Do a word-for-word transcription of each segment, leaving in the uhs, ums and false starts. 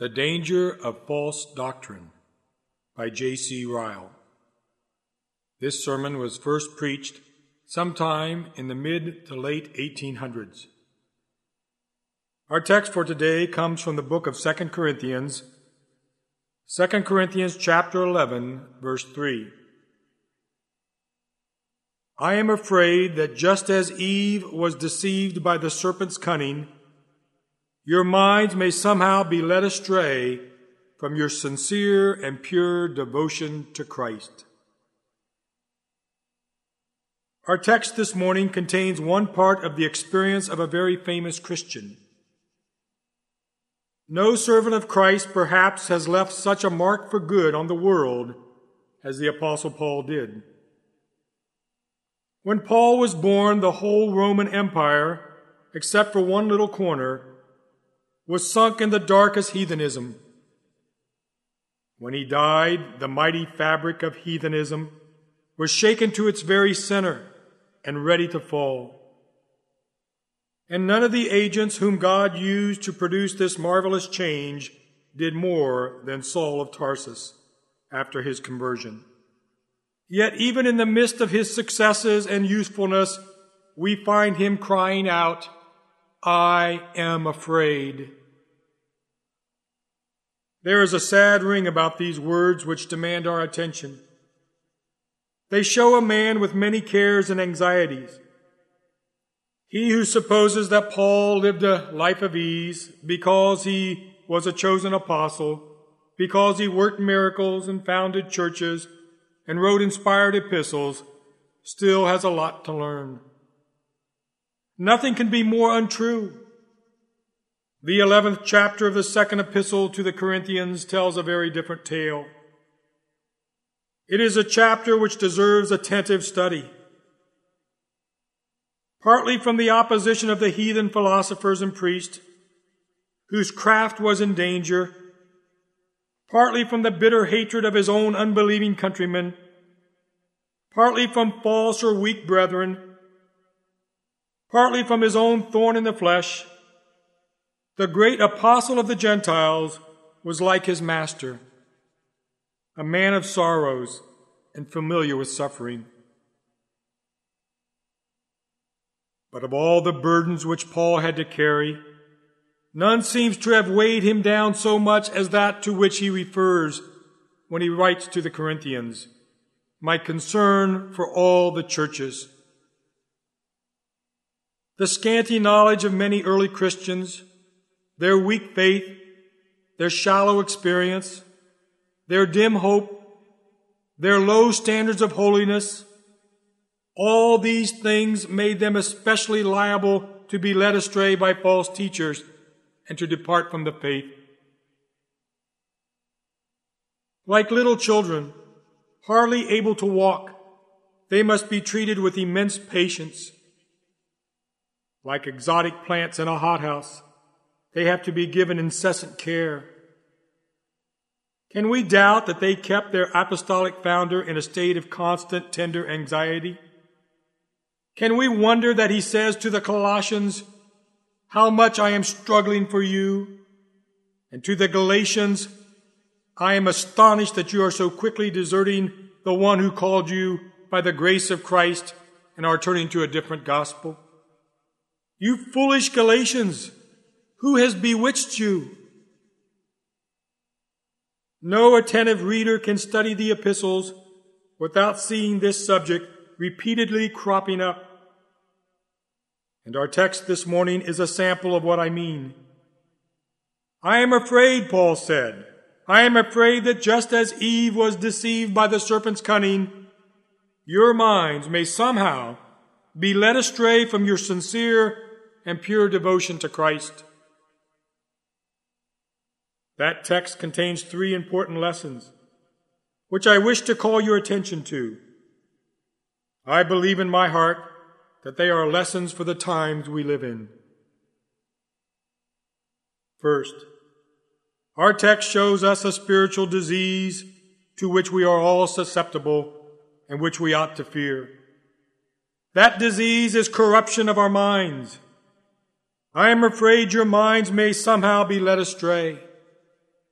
The Danger of False Doctrine by J C Ryle. This sermon was first preached sometime in the mid to late eighteen hundreds. Our text for today comes from the book of Second Corinthians, Second Corinthians chapter eleven, verse three. I am afraid that just as Eve was deceived by the serpent's cunning, your minds may somehow be led astray from your sincere and pure devotion to Christ. Our text this morning contains one part of the experience of a very famous Christian. No servant of Christ perhaps has left such a mark for good on the world as the Apostle Paul did. When Paul was born, the whole Roman Empire, except for one little corner, was sunk in the darkest heathenism. When he died, the mighty fabric of heathenism was shaken to its very center and ready to fall. And none of the agents whom God used to produce this marvelous change did more than Saul of Tarsus after his conversion. Yet even in the midst of his successes and usefulness, we find him crying out, I am afraid. There is a sad ring about these words which demand our attention. They show a man with many cares and anxieties. He who supposes that Paul lived a life of ease because he was a chosen apostle, because he worked miracles and founded churches and wrote inspired epistles, still has a lot to learn. Nothing can be more untrue. The eleventh chapter of the second epistle to the Corinthians tells a very different tale. It is a chapter which deserves attentive study. Partly from the opposition of the heathen philosophers and priests, whose craft was in danger, partly from the bitter hatred of his own unbelieving countrymen, partly from false or weak brethren, partly from his own thorn in the flesh, the great apostle of the Gentiles was like his master, a man of sorrows and familiar with suffering. But of all the burdens which Paul had to carry, none seems to have weighed him down so much as that to which he refers when he writes to the Corinthians, my concern for all the churches. The scanty knowledge of many early Christians, their weak faith, their shallow experience, their dim hope, their low standards of holiness, all these things made them especially liable to be led astray by false teachers and to depart from the faith. Like little children, hardly able to walk, they must be treated with immense patience. Like exotic plants in a hothouse, they have to be given incessant care. Can we doubt that they kept their apostolic founder in a state of constant, tender anxiety? Can we wonder that he says to the Colossians, how much I am struggling for you? And to the Galatians, I am astonished that you are so quickly deserting the one who called you by the grace of Christ and are turning to a different gospel? You foolish Galatians! Who has bewitched you? No attentive reader can study the epistles without seeing this subject repeatedly cropping up. And our text this morning is a sample of what I mean. I am afraid, Paul said. I am afraid that just as Eve was deceived by the serpent's cunning, your minds may somehow be led astray from your sincere and pure devotion to Christ. That text contains three important lessons, which I wish to call your attention to. I believe in my heart that they are lessons for the times we live in. First, our text shows us a spiritual disease to which we are all susceptible and which we ought to fear. That disease is corruption of our minds. I am afraid your minds may somehow be led astray.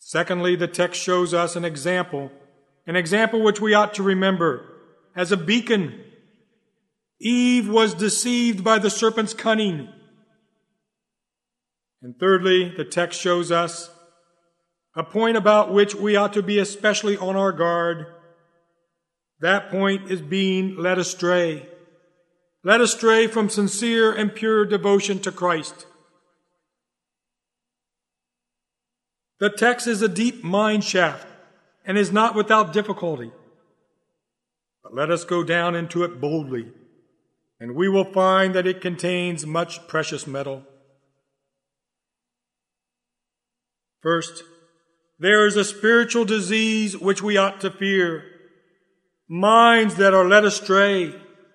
Secondly, the text shows us an example, an example which we ought to remember as a beacon. Eve was deceived by the serpent's cunning. And thirdly, the text shows us a point about which we ought to be especially on our guard. That point is being led astray. Led astray from sincere and pure devotion to Christ. The text is a deep mine shaft and is not without difficulty. But let us go down into it boldly, and we will find that it contains much precious metal. First, there is a spiritual disease which we ought to fear. Minds that are led astray.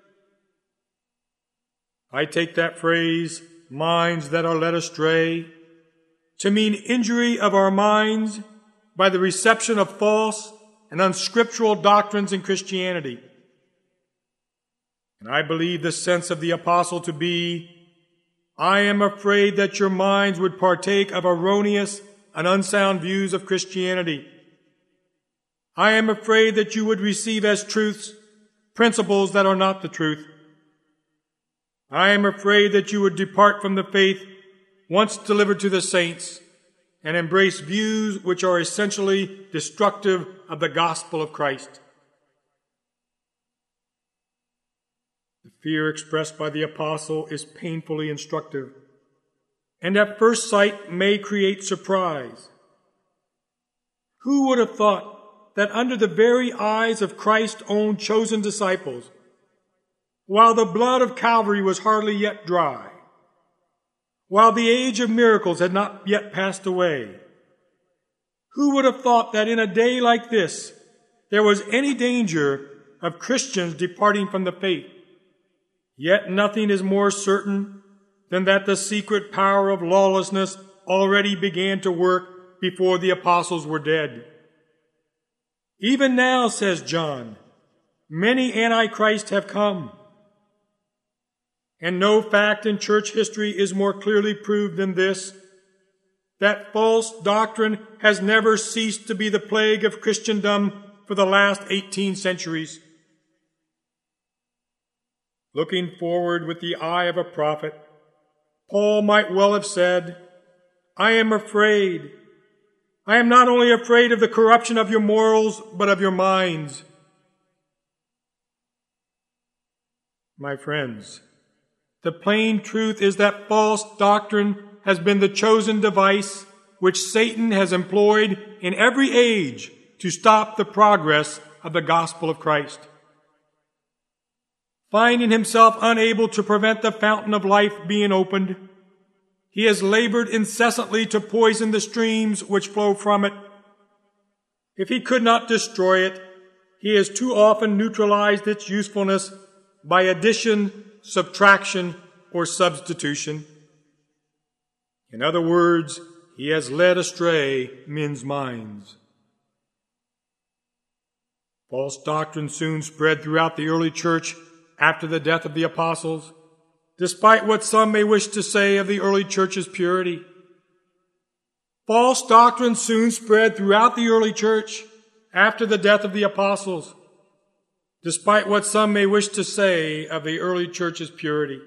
I take that phrase, minds that are led astray, to mean injury of our minds by the reception of false and unscriptural doctrines in Christianity. And I believe the sense of the apostle to be, I am afraid that your minds would partake of erroneous and unsound views of Christianity. I am afraid that you would receive as truths principles that are not the truth. I am afraid that you would depart from the faith once delivered to the saints and embrace views which are essentially destructive of the gospel of Christ. The fear expressed by the apostle is painfully instructive, and at first sight may create surprise. Who would have thought that under the very eyes of Christ's own chosen disciples, while the blood of Calvary was hardly yet dry, while the age of miracles had not yet passed away, who would have thought that in a day like this there was any danger of Christians departing from the faith? Yet nothing is more certain than that the secret power of lawlessness already began to work before the apostles were dead. Even now, says John, many antichrists have come. And no fact in church history is more clearly proved than this, that false doctrine has never ceased to be the plague of Christendom for the last eighteen centuries. Looking forward with the eye of a prophet, Paul might well have said, I am afraid. I am not only afraid of the corruption of your morals, but of your minds. My friends, the plain truth is that false doctrine has been the chosen device which Satan has employed in every age to stop the progress of the gospel of Christ. Finding himself unable to prevent the fountain of life being opened, he has labored incessantly to poison the streams which flow from it. If he could not destroy it, he has too often neutralized its usefulness by addition, subtraction, or substitution. In other words, he has led astray men's minds. False doctrine soon spread throughout the early church after the death of the apostles, despite what some may wish to say of the early church's purity. False doctrine soon spread throughout the early church after the death of the apostles, despite what some may wish to say of the early church's purity.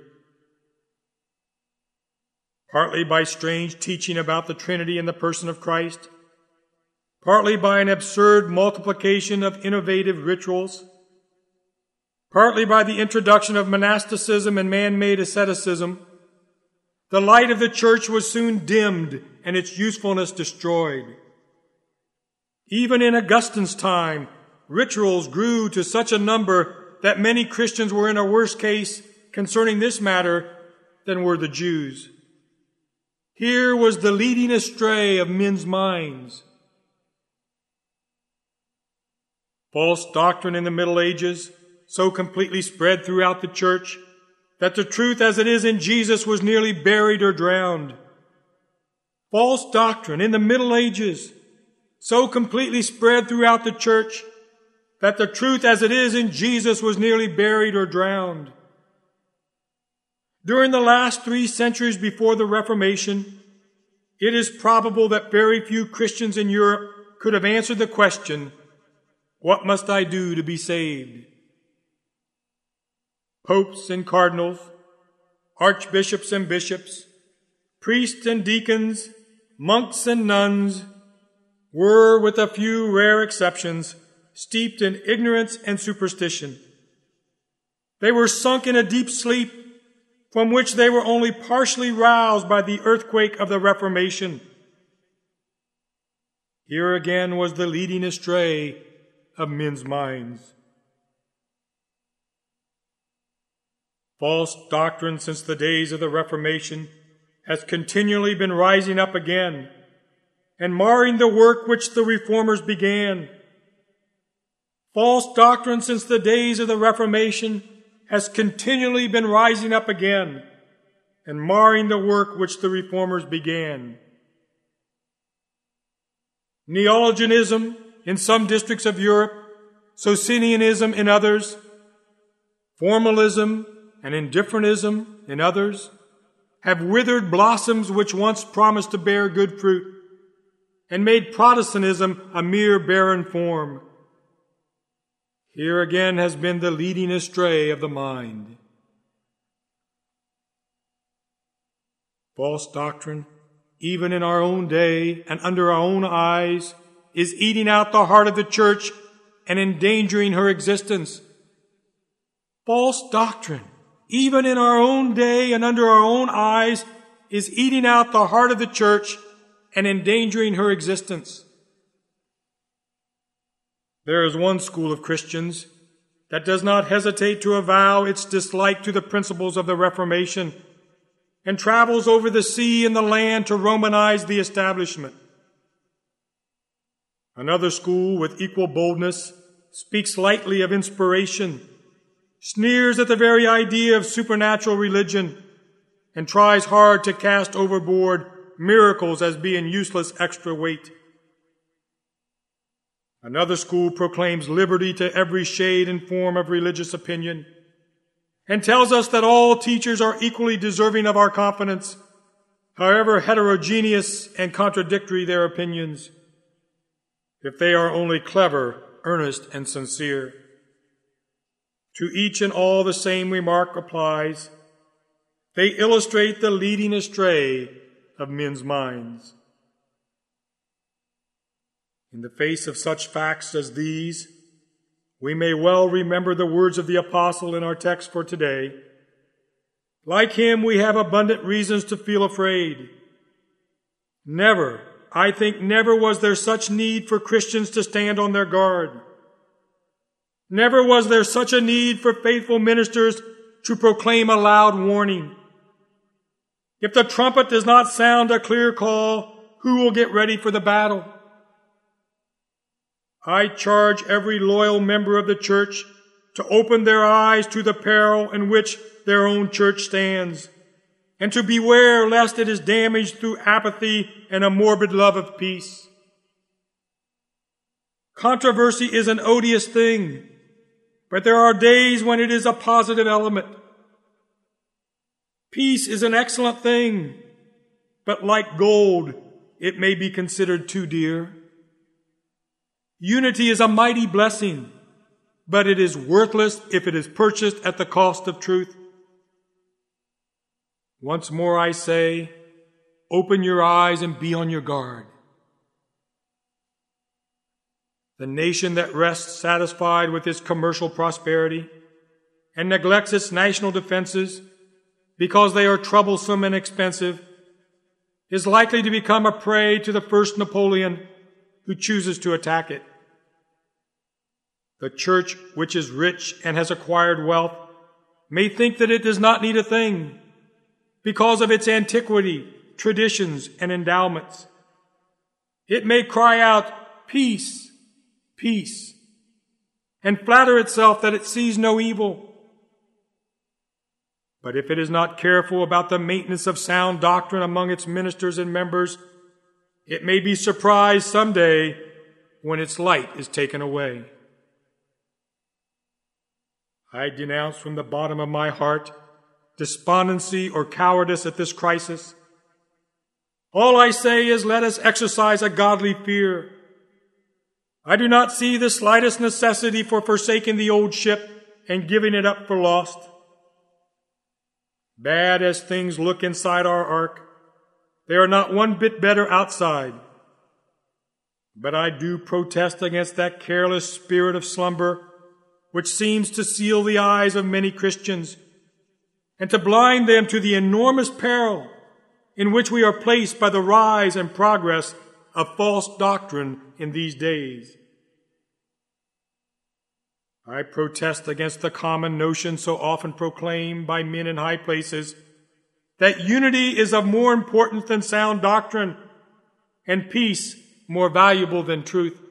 Partly by strange teaching about the Trinity in the person of Christ, partly by an absurd multiplication of innovative rituals, partly by the introduction of monasticism and man-made asceticism, the light of the church was soon dimmed and its usefulness destroyed. Even in Augustine's time, rituals grew to such a number that many Christians were in a worse case concerning this matter than were the Jews. Here was the leading astray of men's minds. False doctrine in the Middle Ages so completely spread throughout the church that the truth as it is in Jesus was nearly buried or drowned. False doctrine in the Middle Ages so completely spread throughout the church that the truth as it is in Jesus was nearly buried or drowned. During the last three centuries before the Reformation, it is probable that very few Christians in Europe could have answered the question, "What must I do to be saved?" Popes and cardinals, archbishops and bishops, priests and deacons, monks and nuns, were, with a few rare exceptions, steeped in ignorance and superstition. They were sunk in a deep sleep from which they were only partially roused by the earthquake of the Reformation. Here again was the leading astray of men's minds. False doctrine since the days of the Reformation has continually been rising up again and marring the work which the Reformers began. False doctrine since the days of the Reformation has continually been rising up again and marring the work which the Reformers began. Neologianism in some districts of Europe, Socinianism in others, formalism and indifferentism in others, have withered blossoms which once promised to bear good fruit, and made Protestantism a mere barren form. Here again has been the leading astray of the mind. False doctrine, even in our own day and under our own eyes, is eating out the heart of the church and endangering her existence. False doctrine, even in our own day and under our own eyes, is eating out the heart of the church and endangering her existence. There is one school of Christians that does not hesitate to avow its dislike to the principles of the Reformation and travels over the sea and the land to Romanize the establishment. Another school, with equal boldness, speaks lightly of inspiration, sneers at the very idea of supernatural religion, and tries hard to cast overboard miracles as being useless extra weight. Another school proclaims liberty to every shade and form of religious opinion and tells us that all teachers are equally deserving of our confidence, however heterogeneous and contradictory their opinions, if they are only clever, earnest, and sincere. To each and all the same remark applies. They illustrate the leading astray of men's minds. In the face of such facts as these, we may well remember the words of the apostle in our text for today. Like him, we have abundant reasons to feel afraid. Never, I think never was there such need for Christians to stand on their guard. Never was there such a need for faithful ministers to proclaim a loud warning. If the trumpet does not sound a clear call, who will get ready for the battle? I charge every loyal member of the church to open their eyes to the peril in which their own church stands, and to beware lest it is damaged through apathy and a morbid love of peace. Controversy is an odious thing, but there are days when it is a positive element. Peace is an excellent thing, but like gold, it may be considered too dear. Unity is a mighty blessing, but it is worthless if it is purchased at the cost of truth. Once more I say, open your eyes and be on your guard. The nation that rests satisfied with its commercial prosperity and neglects its national defenses because they are troublesome and expensive is likely to become a prey to the first Napoleon who chooses to attack it. The church, which is rich and has acquired wealth, may think that it does not need a thing because of its antiquity, traditions, and endowments. It may cry out, peace, peace, and flatter itself that it sees no evil. But if it is not careful about the maintenance of sound doctrine among its ministers and members, it may be surprised someday when its light is taken away. I denounce from the bottom of my heart despondency or cowardice at this crisis. All I say is let us exercise a godly fear. I do not see the slightest necessity for forsaking the old ship and giving it up for lost. Bad as things look inside our ark, they are not one bit better outside. But I do protest against that careless spirit of slumber which seems to seal the eyes of many Christians and to blind them to the enormous peril in which we are placed by the rise and progress of false doctrine in these days. I protest against the common notion so often proclaimed by men in high places that unity is of more importance than sound doctrine and peace more valuable than truth.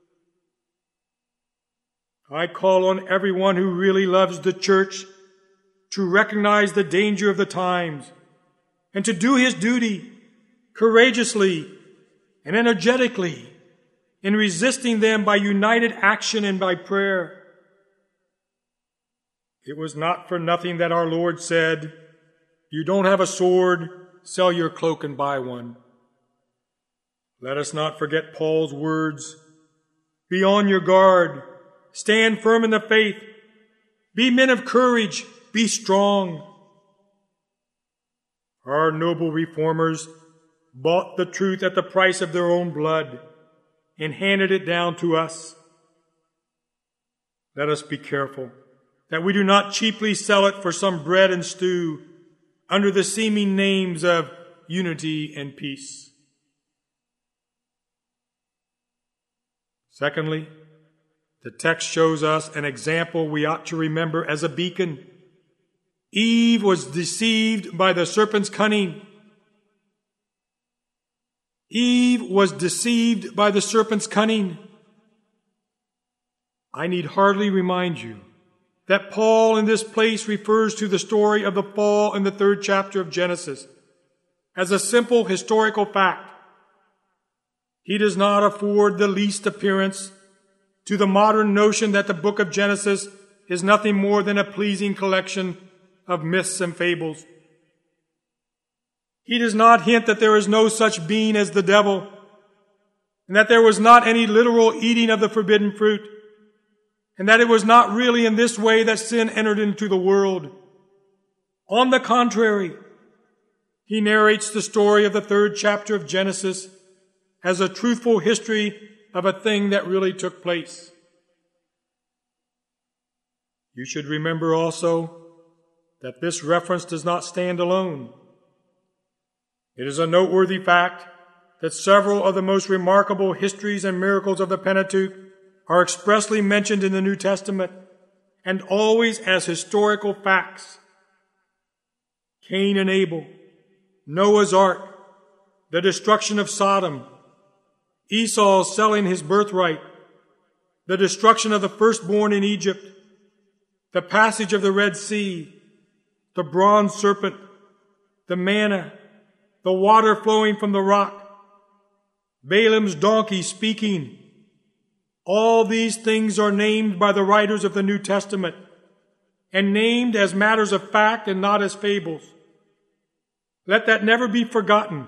I call on everyone who really loves the church to recognize the danger of the times and to do his duty courageously and energetically in resisting them by united action and by prayer. It was not for nothing that our Lord said, "You don't have a sword, sell your cloak and buy one." Let us not forget Paul's words, "Be on your guard, stand firm in the faith, be men of courage, be strong." Our noble reformers bought the truth at the price of their own blood and handed it down to us. Let us be careful that we do not cheaply sell it for some bread and stew under the seeming names of unity and peace. Secondly, the text shows us an example we ought to remember as a beacon. Eve was deceived by the serpent's cunning. Eve was deceived by the serpent's cunning. I need hardly remind you that Paul in this place refers to the story of the fall in the third chapter of Genesis as a simple historical fact. He does not afford the least appearance to the modern notion that the book of Genesis is nothing more than a pleasing collection of myths and fables. He does not hint that there is no such being as the devil, and that there was not any literal eating of the forbidden fruit, and that it was not really in this way that sin entered into the world. On the contrary, he narrates the story of the third chapter of Genesis as a truthful history of a thing that really took place. You should remember also that this reference does not stand alone. It is a noteworthy fact that several of the most remarkable histories and miracles of the Pentateuch are expressly mentioned in the New Testament, and always as historical facts. Cain and Abel, Noah's Ark, the destruction of Sodom, Esau selling his birthright, the destruction of the firstborn in Egypt, the passage of the Red Sea, the bronze serpent, the manna, the water flowing from the rock, Balaam's donkey speaking. All these things are named by the writers of the New Testament and named as matters of fact and not as fables. Let that never be forgotten.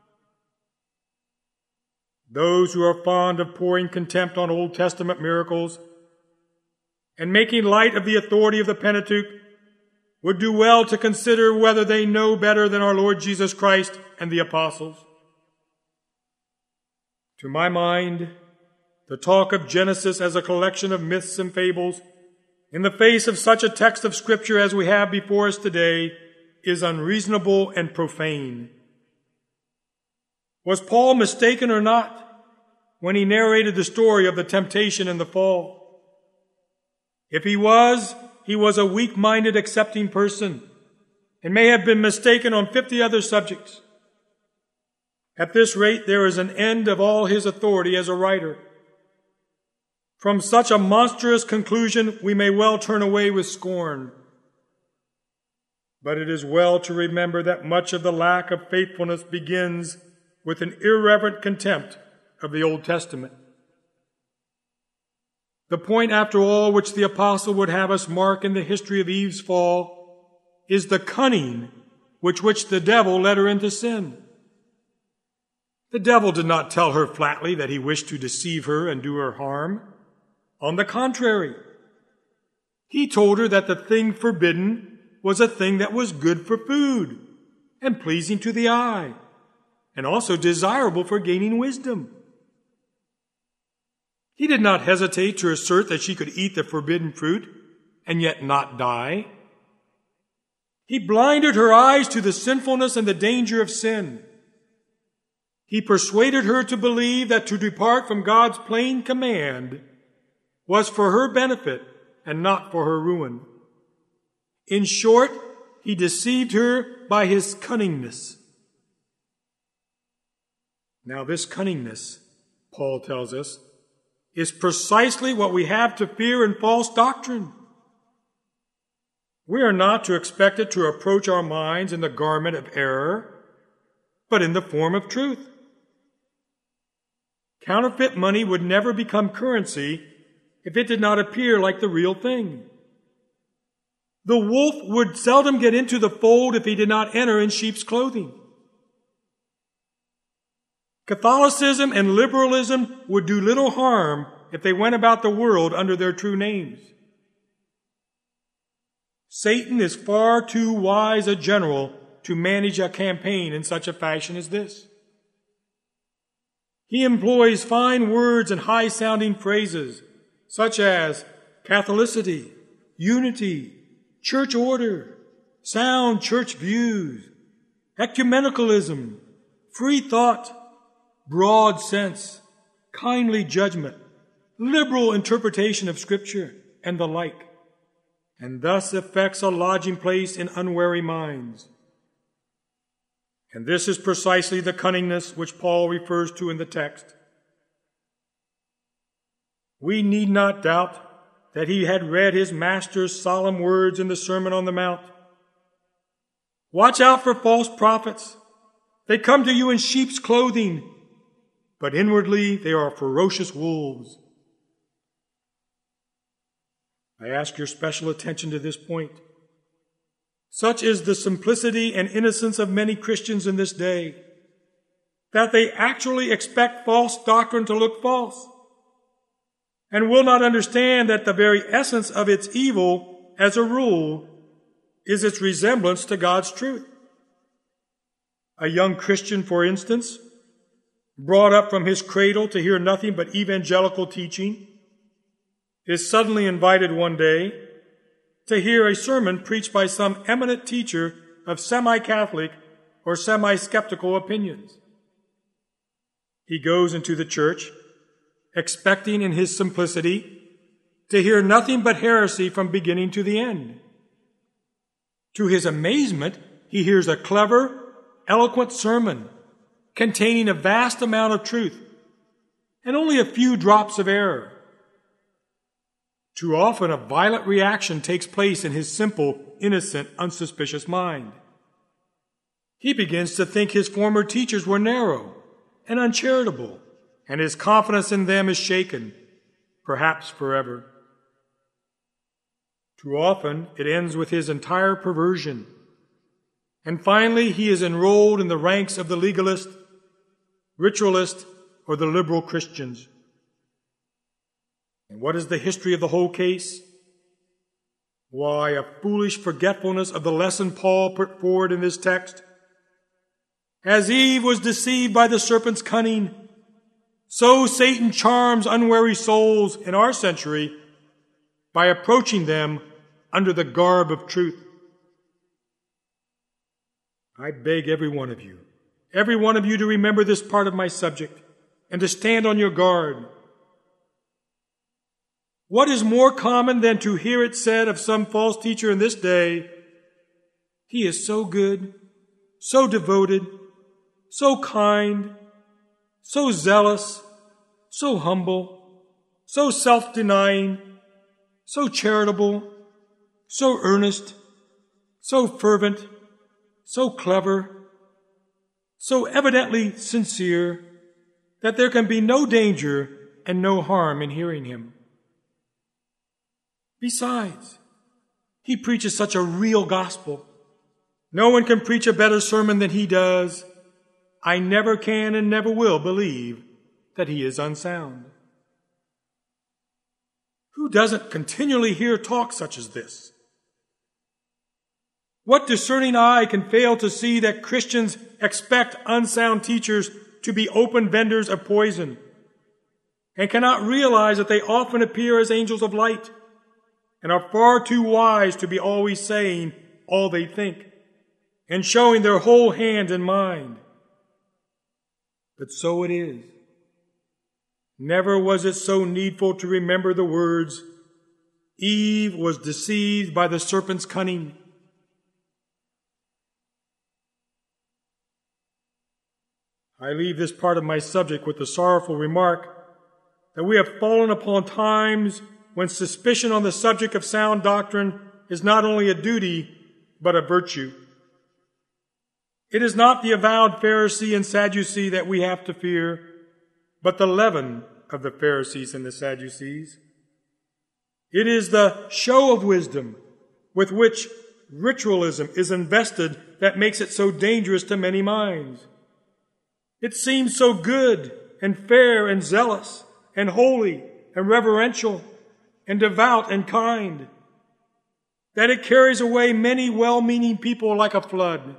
Those who are fond of pouring contempt on Old Testament miracles and making light of the authority of the Pentateuch would do well to consider whether they know better than our Lord Jesus Christ and the apostles. To my mind, the talk of Genesis as a collection of myths and fables in the face of such a text of Scripture as we have before us today is unreasonable and profane. Was Paul mistaken or not when he narrated the story of the temptation and the fall? If he was, he was a weak-minded, accepting person and may have been mistaken on fifty other subjects. At this rate, there is an end of all his authority as a writer. From such a monstrous conclusion, we may well turn away with scorn. But it is well to remember that much of the lack of faithfulness begins with an irreverent contempt of the Old Testament. The point, after all, which the apostle would have us mark in the history of Eve's fall is the cunning with which the devil led her into sin. The devil did not tell her flatly that he wished to deceive her and do her harm. On the contrary, he told her that the thing forbidden was a thing that was good for food and pleasing to the eye, and also desirable for gaining wisdom. He did not hesitate to assert that she could eat the forbidden fruit and yet not die. He blinded her eyes to the sinfulness and the danger of sin. He persuaded her to believe that to depart from God's plain command was for her benefit and not for her ruin. In short, he deceived her by his cunningness. Now, this cunningness, Paul tells us, is precisely what we have to fear in false doctrine. We are not to expect it to approach our minds in the garment of error, but in the form of truth. Counterfeit money would never become currency if it did not appear like the real thing. The wolf would seldom get into the fold if he did not enter in sheep's clothing. Catholicism and liberalism would do little harm if they went about the world under their true names. Satan is far too wise a general to manage a campaign in such a fashion as this. He employs fine words and high-sounding phrases such as Catholicity, unity, church order, sound church views, ecumenicalism, free thought, broad sense, kindly judgment, liberal interpretation of Scripture, and the like, and thus effects a lodging place in unwary minds. And this is precisely the cunningness which Paul refers to in the text. We need not doubt that he had read his master's solemn words in the Sermon on the Mount. Watch out for false prophets. They come to you in sheep's clothing, but inwardly they are ferocious wolves. I ask your special attention to this point. Such is the simplicity and innocence of many Christians in this day, that they actually expect false doctrine to look false, and will not understand that the very essence of its evil, as a rule, is its resemblance to God's truth. A young Christian, for instance, brought up from his cradle to hear nothing but evangelical teaching, is suddenly invited one day to hear a sermon preached by some eminent teacher of semi-Catholic or semi-skeptical opinions. He goes into the church, expecting in his simplicity to hear nothing but heresy from beginning to the end. To his amazement, he hears a clever, eloquent sermon containing a vast amount of truth and only a few drops of error. Too often a violent reaction takes place in his simple, innocent, unsuspicious mind. He begins to think his former teachers were narrow and uncharitable, and his confidence in them is shaken, perhaps forever. Too often it ends with his entire perversion, and finally he is enrolled in the ranks of the legalist, ritualist, or the liberal Christians. And what is the history of the whole case? Why, a foolish forgetfulness of the lesson Paul put forward in this text. As Eve was deceived by the serpent's cunning, so Satan charms unwary souls in our century by approaching them under the garb of truth. I beg every one of you, every one of you to remember this part of my subject and to stand on your guard. What is more common than to hear it said of some false teacher in this day, "He is so good, so devoted, so kind, so zealous, so humble, so self-denying, so charitable, so earnest, so fervent, so clever, so evidently sincere, that there can be no danger and no harm in hearing him." Besides, he preaches such a real gospel. No one can preach a better sermon than he does. I never can and never will believe that he is unsound. Who doesn't continually hear talk such as this? What discerning eye can fail to see that Christians expect unsound teachers to be open vendors of poison, and cannot realize that they often appear as angels of light and are far too wise to be always saying all they think and showing their whole hand and mind? But so it is. Never was it so needful to remember the words, Eve was deceived by the serpent's cunning. I leave this part of my subject with the sorrowful remark that we have fallen upon times when suspicion on the subject of sound doctrine is not only a duty, but a virtue. It is not the avowed Pharisee and Sadducee that we have to fear, but the leaven of the Pharisees and the Sadducees. It is the show of wisdom with which ritualism is invested that makes it so dangerous to many minds. It seems so good and fair and zealous and holy and reverential and devout and kind that it carries away many well-meaning people like a flood.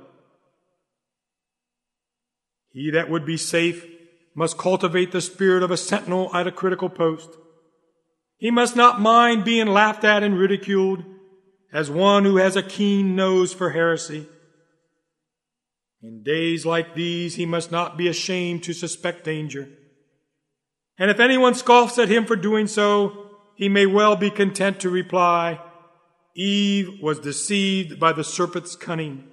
He that would be safe must cultivate the spirit of a sentinel at a critical post. He must not mind being laughed at and ridiculed as one who has a keen nose for heresy. In days like these, he must not be ashamed to suspect danger. And if anyone scoffs at him for doing so, he may well be content to reply, Eve was deceived by the serpent's cunning.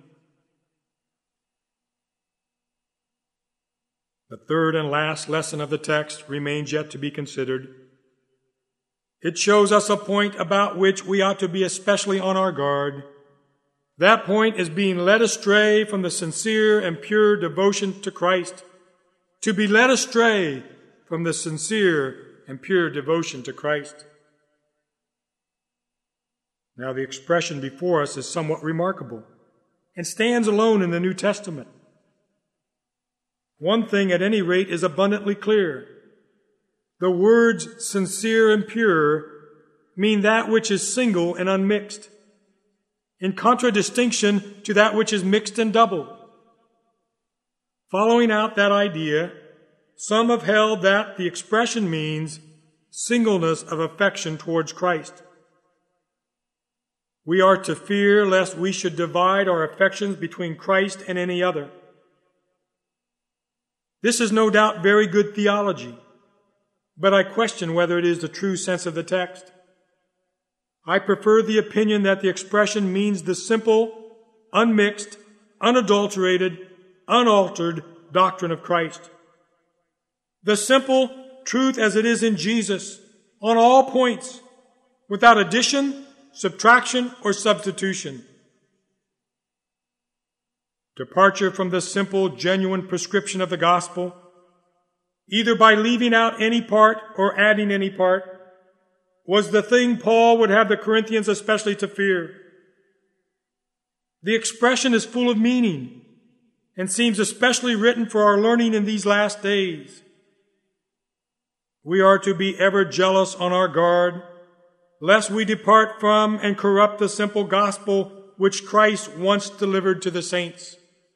The third and last lesson of the text remains yet to be considered. It shows us a point about which we ought to be especially on our guard. That point is being led astray from the sincere and pure devotion to Christ. To be led astray from the sincere and pure devotion to Christ. Now, the expression before us is somewhat remarkable and stands alone in the New Testament. One thing, at any rate, is abundantly clear. The words sincere and pure mean that which is single and unmixed, in contradistinction to that which is mixed and double. Following out that idea, some have held that the expression means singleness of affection towards Christ. We are to fear lest we should divide our affections between Christ and any other. This is no doubt very good theology, but I question whether it is the true sense of the text. I prefer the opinion that the expression means the simple, unmixed, unadulterated, unaltered doctrine of Christ. The simple truth as it is in Jesus on all points, without addition, subtraction, or substitution. Departure from the simple, genuine prescription of the gospel, either by leaving out any part or adding any part, was the thing Paul would have the Corinthians especially to fear. The expression is full of meaning and seems especially written for our learning in these last days. We are to be ever jealous on our guard, lest we depart from and corrupt the simple gospel which Christ once delivered to the saints.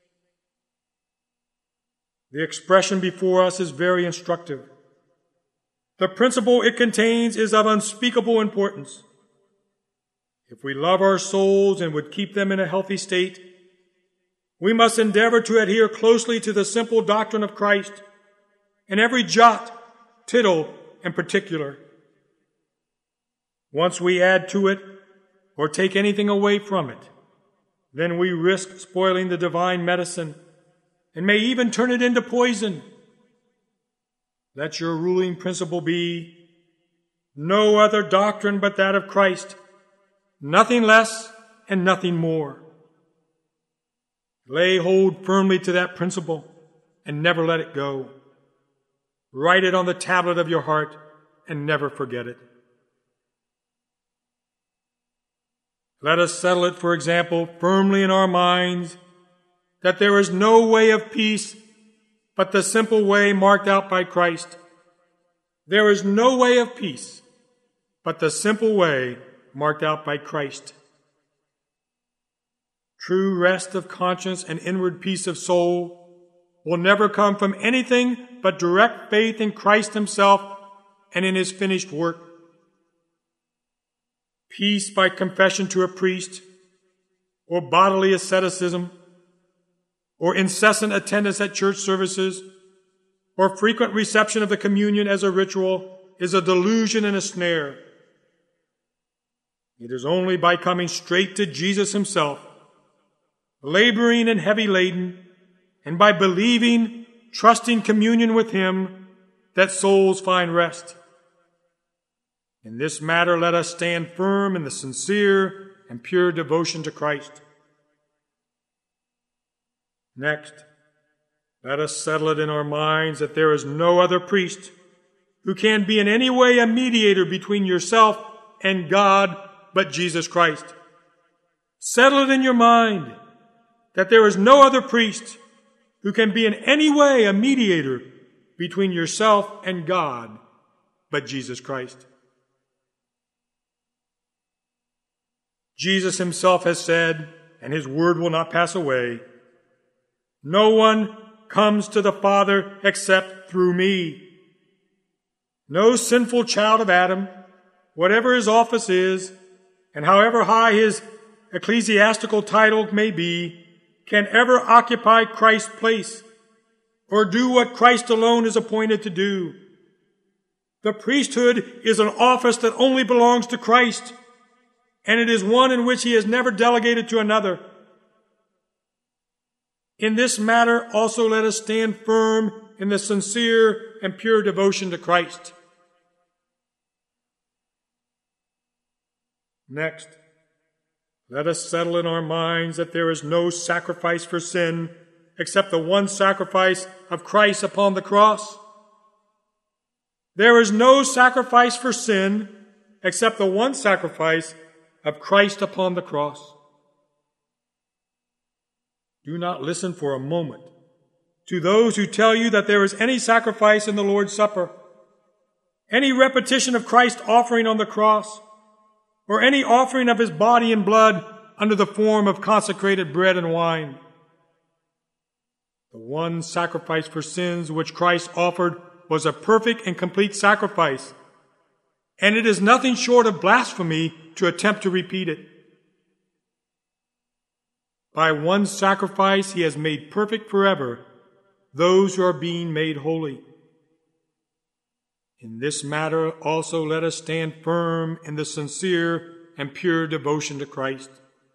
The expression before us is very instructive. The principle it contains is of unspeakable importance. If we love our souls and would keep them in a healthy state, we must endeavor to adhere closely to the simple doctrine of Christ in every jot, tittle, and particular. Once we add to it or take anything away from it, then we risk spoiling the divine medicine and may even turn it into poison. Let your ruling principle be no other doctrine but that of Christ, nothing less and nothing more. Lay hold firmly to that principle and never let it go. Write it on the tablet of your heart and never forget it. Let us settle it, for example, firmly in our minds that there is no way of peace but the simple way marked out by Christ. There is no way of peace but the simple way marked out by Christ. True rest of conscience and inward peace of soul will never come from anything but direct faith in Christ himself and in his finished work. Peace by confession to a priest, or bodily asceticism, or incessant attendance at church services, or frequent reception of the communion as a ritual is a delusion and a snare. It is only by coming straight to Jesus himself, laboring and heavy laden, and by believing, trusting communion with him, that souls find rest. In this matter, let us stand firm in the sincere and pure devotion to Christ. Next, let us settle it in our minds that there is no other priest who can be in any way a mediator between yourself and God but Jesus Christ. Settle it in your mind that there is no other priest who can be in any way a mediator between yourself and God but Jesus Christ. Jesus himself has said, and his word will not pass away, "No one comes to the Father except through me." No sinful child of Adam, whatever his office is, and however high his ecclesiastical title may be, can ever occupy Christ's place or do what Christ alone is appointed to do. The priesthood is an office that only belongs to Christ, and it is one in which he has never delegated to another. In this matter also let us stand firm in the sincere and pure devotion to Christ. Next, let us settle in our minds that there is no sacrifice for sin except the one sacrifice of Christ upon the cross. There is no sacrifice for sin except the one sacrifice of Christ upon the cross. Do not listen for a moment to those who tell you that there is any sacrifice in the Lord's Supper, any repetition of Christ's offering on the cross, or any offering of his body and blood under the form of consecrated bread and wine. The one sacrifice for sins which Christ offered was a perfect and complete sacrifice, and it is nothing short of blasphemy to attempt to repeat it. By one sacrifice he has made perfect forever those who are being made holy. In this matter also let us stand firm in the sincere and pure devotion to Christ.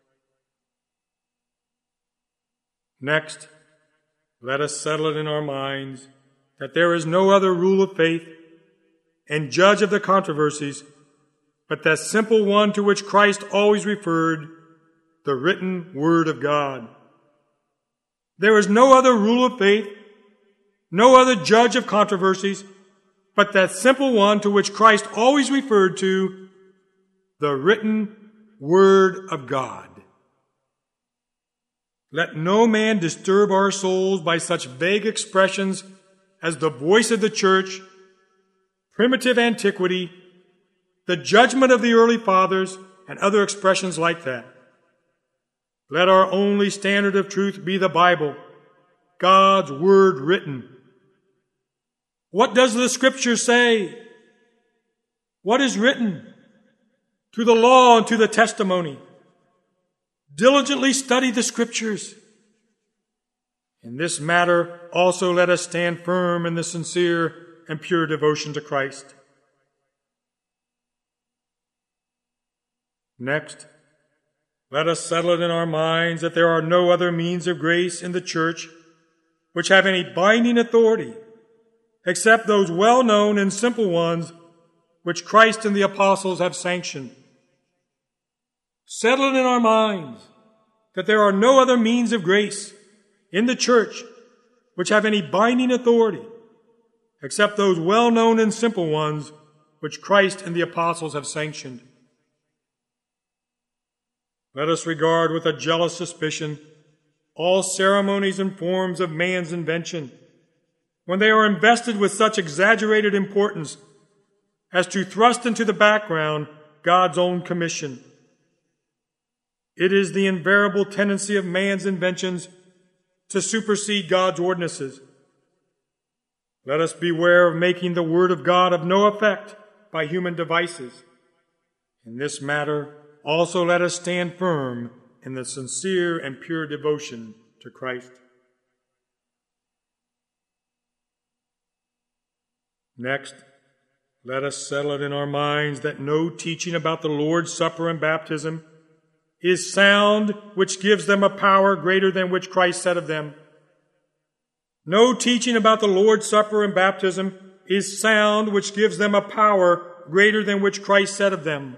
Next, let us settle it in our minds that there is no other rule of faith and judge of the controversies but that simple one to which Christ always referred, the written Word of God. There is no other rule of faith, no other judge of controversies, but that simple one to which Christ always referred to, the written Word of God. Let no man disturb our souls by such vague expressions as the voice of the church, primitive antiquity, the judgment of the early fathers, and other expressions like that. Let our only standard of truth be the Bible, God's Word written. What does the Scripture say? What is written? To the law and to the testimony. Diligently study the Scriptures. In this matter also let us stand firm in the sincere and pure devotion to Christ. Next, let us settle it in our minds that there are no other means of grace in the church which have any binding authority except those well-known and simple ones which Christ and the apostles have sanctioned. Settle it in our minds that there are no other means of grace in the church which have any binding authority except those well-known and simple ones which Christ and the apostles have sanctioned. Let us regard with a jealous suspicion all ceremonies and forms of man's invention, when they are invested with such exaggerated importance as to thrust into the background God's own commission. It is the invariable tendency of man's inventions to supersede God's ordinances. Let us beware of making the Word of God of no effect by human devices. In this matter, also let us stand firm in the sincere and pure devotion to Christ. Next, let us settle it in our minds that no teaching about the Lord's Supper and baptism is sound which gives them a power greater than which Christ said of them. No teaching about the Lord's Supper and baptism is sound which gives them a power greater than which Christ said of them.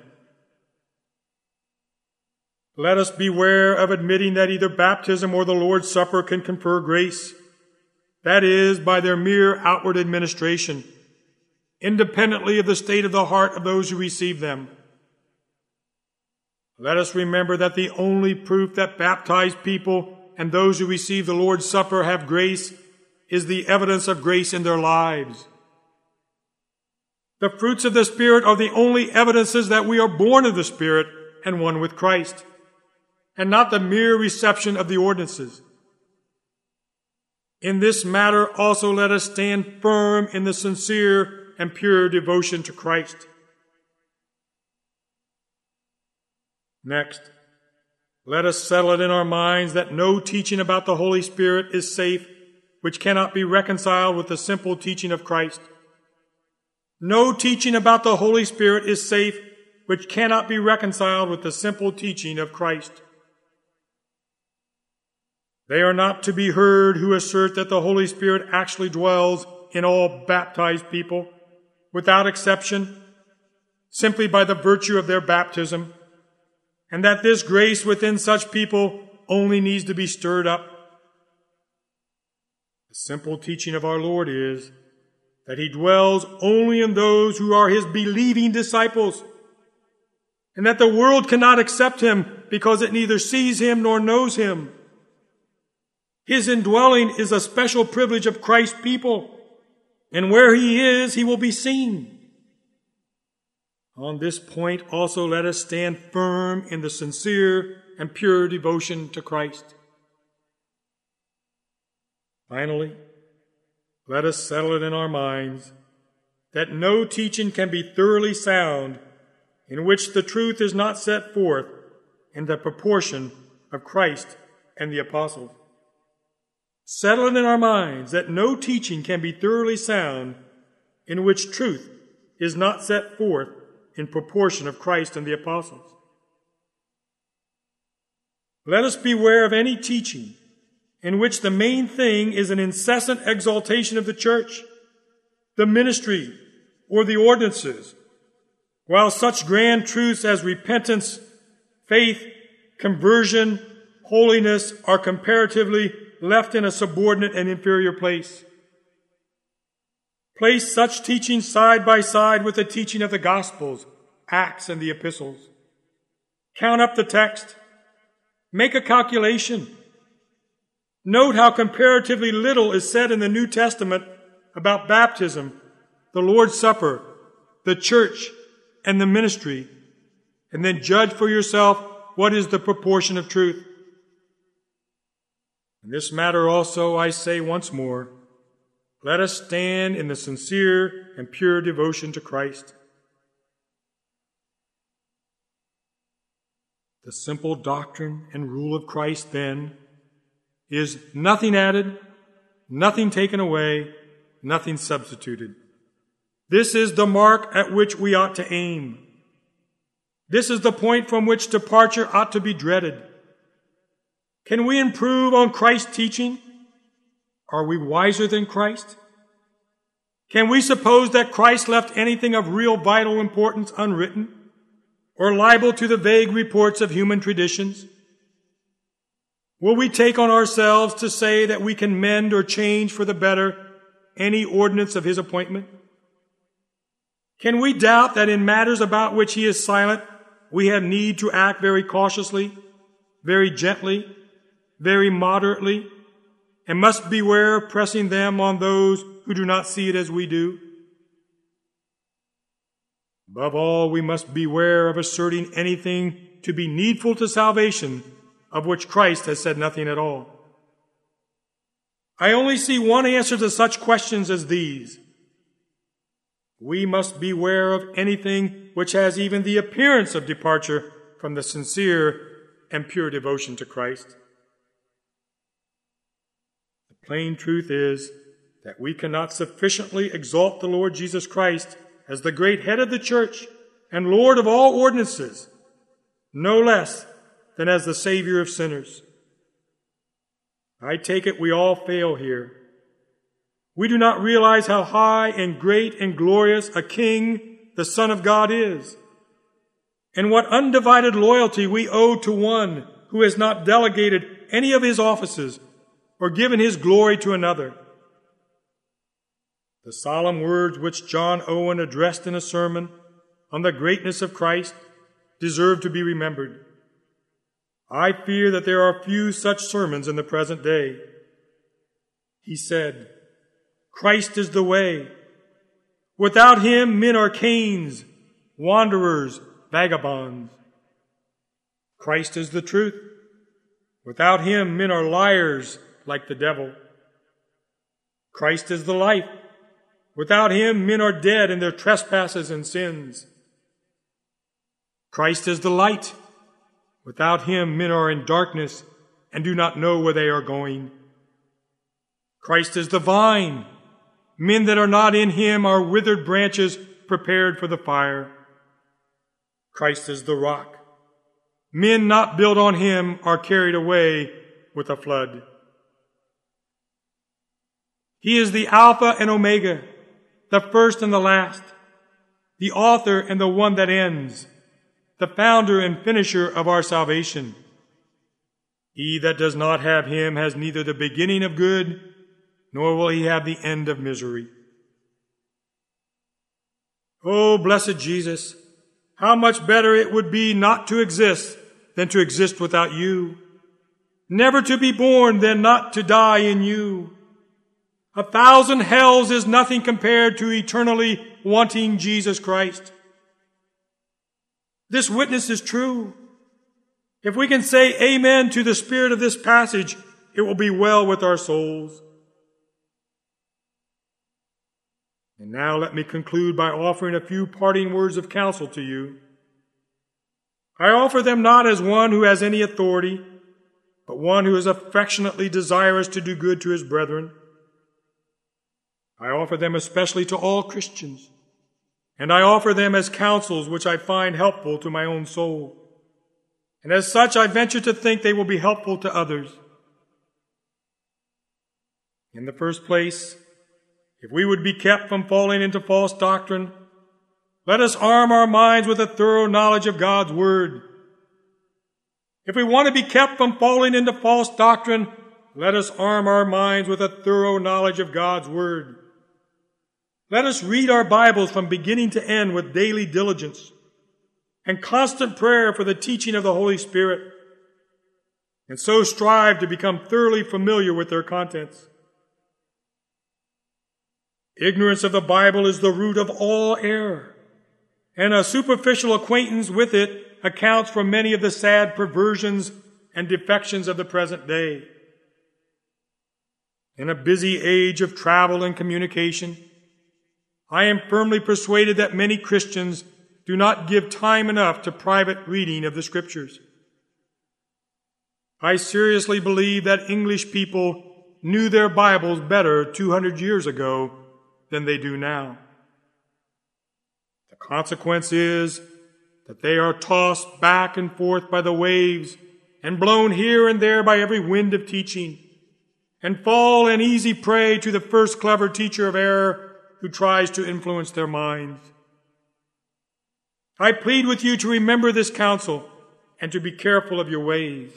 Let us beware of admitting that either baptism or the Lord's Supper can confer grace, that is, by their mere outward administration, independently of the state of the heart of those who receive them. Let us remember that the only proof that baptized people and those who receive the Lord's Supper have grace is the evidence of grace in their lives. The fruits of the Spirit are the only evidences that we are born of the Spirit and one with Christ, and not the mere reception of the ordinances. In this matter also let us stand firm in the sincere and pure devotion to Christ. Next, let us settle it in our minds that no teaching about the Holy Spirit is safe which cannot be reconciled with the simple teaching of Christ. No teaching about the Holy Spirit is safe which cannot be reconciled with the simple teaching of Christ. They are not to be heard who assert that the Holy Spirit actually dwells in all baptized people, without exception, simply by the virtue of their baptism, and that this grace within such people only needs to be stirred up. The simple teaching of our Lord is that He dwells only in those who are His believing disciples, and that the world cannot accept Him because it neither sees Him nor knows Him. His indwelling is a special privilege of Christ's people, and where He is, He will be seen. On this point also let us stand firm in the sincere and pure devotion to Christ. Finally, let us settle it in our minds that no teaching can be thoroughly sound in which the truth is not set forth in the proportion of Christ and the apostles. Settle it in our minds that no teaching can be thoroughly sound in which truth is not set forth in proportion of Christ and the apostles. Let us beware of any teaching in which the main thing is an incessant exaltation of the church, the ministry, or the ordinances, while such grand truths as repentance, faith, conversion, holiness are comparatively left in a subordinate and inferior place. Place such teaching side by side with the teaching of the Gospels, Acts, and the Epistles. Count up the text. Make a calculation. Note how comparatively little is said in the New Testament about baptism, the Lord's Supper, the church, and the ministry, and then judge for yourself what is the proportion of truth. In this matter also, I say once more, let us stand in the sincere and pure devotion to Christ. The simple doctrine and rule of Christ, then, is nothing added, nothing taken away, nothing substituted. This is the mark at which we ought to aim. This is the point from which departure ought to be dreaded. Can we improve on Christ's teaching? Are we wiser than Christ? Can we suppose that Christ left anything of real vital importance unwritten, or liable to the vague reports of human traditions? Will we take on ourselves to say that we can mend or change for the better any ordinance of His appointment? Can we doubt that in matters about which He is silent, we have need to act very cautiously, very gently, very moderately, and must beware of pressing them on those who do not see it as we do. Above all, we must beware of asserting anything to be needful to salvation of which Christ has said nothing at all. I only see one answer to such questions as these. We must beware of anything which has even the appearance of departure from the sincere and pure devotion to Christ. The plain truth is that we cannot sufficiently exalt the Lord Jesus Christ as the great head of the church and Lord of all ordinances, no less than as the Savior of sinners. I take it we all fail here. We do not realize how high and great and glorious a King the Son of God is, and what undivided loyalty we owe to one who has not delegated any of his offices or given his glory to another. The solemn words which John Owen addressed in a sermon on the greatness of Christ deserve to be remembered. I fear that there are few such sermons in the present day. He said, "Christ is the way. Without him, men are Cains, wanderers, vagabonds. Christ is the truth. Without him, men are liars like the devil. Christ is the life. Without him, men are dead in their trespasses and sins. Christ is the light. Without him, men are in darkness and do not know where they are going. Christ is the vine. Men that are not in him are withered branches prepared for the fire. Christ is the rock. Men not built on him are carried away with a flood. He is the Alpha and Omega, the first and the last, the author and the one that ends, the founder and finisher of our salvation. He that does not have him has neither the beginning of good, nor will he have the end of misery. Oh, blessed Jesus, how much better it would be not to exist than to exist without you, never to be born than not to die in you. A thousand hells is nothing compared to eternally wanting Jesus Christ. This witness is true. If we can say amen to the spirit of this passage, it will be well with our souls. And now let me conclude by offering a few parting words of counsel to you. I offer them not as one who has any authority, but one who is affectionately desirous to do good to his brethren. I offer them especially to all Christians, and I offer them as counsels which I find helpful to my own soul. And as such, I venture to think they will be helpful to others. In the first place, if we would be kept from falling into false doctrine, let us arm our minds with a thorough knowledge of God's Word. If we want to be kept from falling into false doctrine, let us arm our minds with a thorough knowledge of God's Word. Let us read our Bibles from beginning to end with daily diligence and constant prayer for the teaching of the Holy Spirit, and so strive to become thoroughly familiar with their contents. Ignorance of the Bible is the root of all error, and a superficial acquaintance with it accounts for many of the sad perversions and defections of the present day. In a busy age of travel and communication, I am firmly persuaded that many Christians do not give time enough to private reading of the Scriptures. I seriously believe that English people knew their Bibles better two hundred years ago than they do now. The consequence is that they are tossed back and forth by the waves and blown here and there by every wind of teaching, and fall an easy prey to the first clever teacher of error who tries to influence their minds. I plead with you to remember this counsel and to be careful of your ways.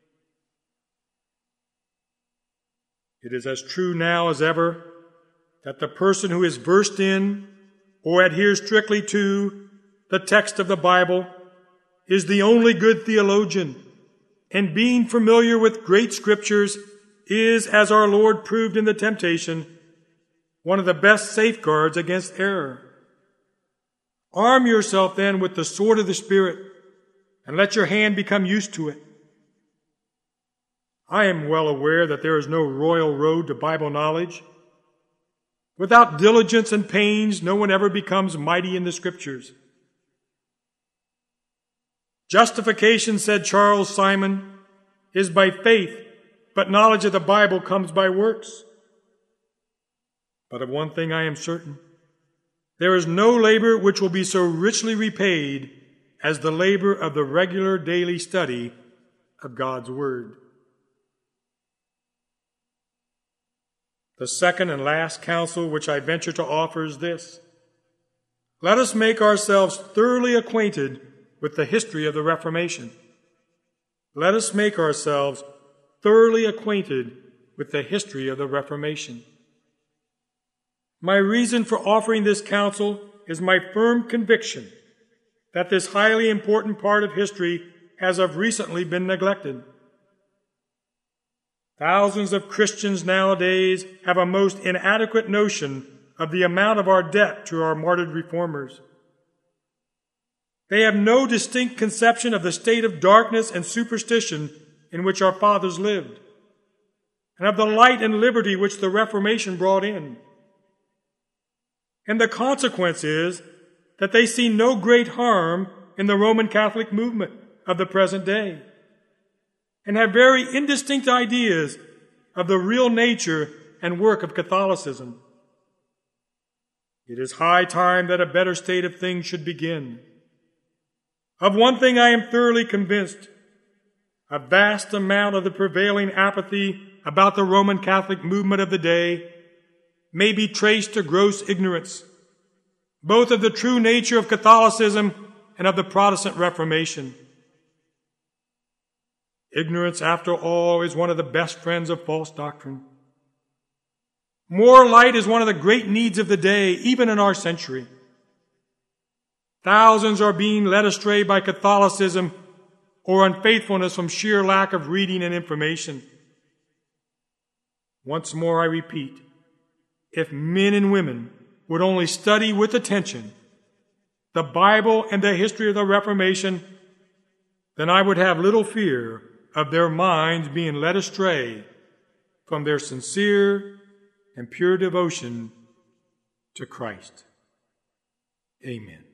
It is as true now as ever that the person who is versed in or adheres strictly to the text of the Bible is the only good theologian, and being familiar with great scriptures is, as our Lord proved in the temptation, one of the best safeguards against error. Arm yourself then with the sword of the Spirit, and let your hand become used to it. I am well aware that there is no royal road to Bible knowledge. Without diligence and pains, no one ever becomes mighty in the Scriptures. Justification, said Charles Simon, is by faith, but knowledge of the Bible comes by works. But of one thing I am certain, there is no labor which will be so richly repaid as the labor of the regular daily study of God's Word. The second and last counsel which I venture to offer is this: let us make ourselves thoroughly acquainted with the history of the Reformation. Let us make ourselves thoroughly acquainted with the history of the Reformation. My reason for offering this counsel is my firm conviction that this highly important part of history has of recently been neglected. Thousands of Christians nowadays have a most inadequate notion of the amount of our debt to our martyred reformers. They have no distinct conception of the state of darkness and superstition in which our fathers lived, and of the light and liberty which the Reformation brought in. And the consequence is that they see no great harm in the Roman Catholic movement of the present day, and have very indistinct ideas of the real nature and work of Catholicism. It is high time that a better state of things should begin. Of one thing I am thoroughly convinced: a vast amount of the prevailing apathy about the Roman Catholic movement of the day may be traced to gross ignorance, both of the true nature of Catholicism and of the Protestant Reformation. Ignorance, after all, is one of the best friends of false doctrine. More light is one of the great needs of the day, even in our century. Thousands are being led astray by Catholicism or unfaithfulness from sheer lack of reading and information. Once more I repeat, if men and women would only study with attention the Bible and the history of the Reformation, then I would have little fear of their minds being led astray from their sincere and pure devotion to Christ. Amen.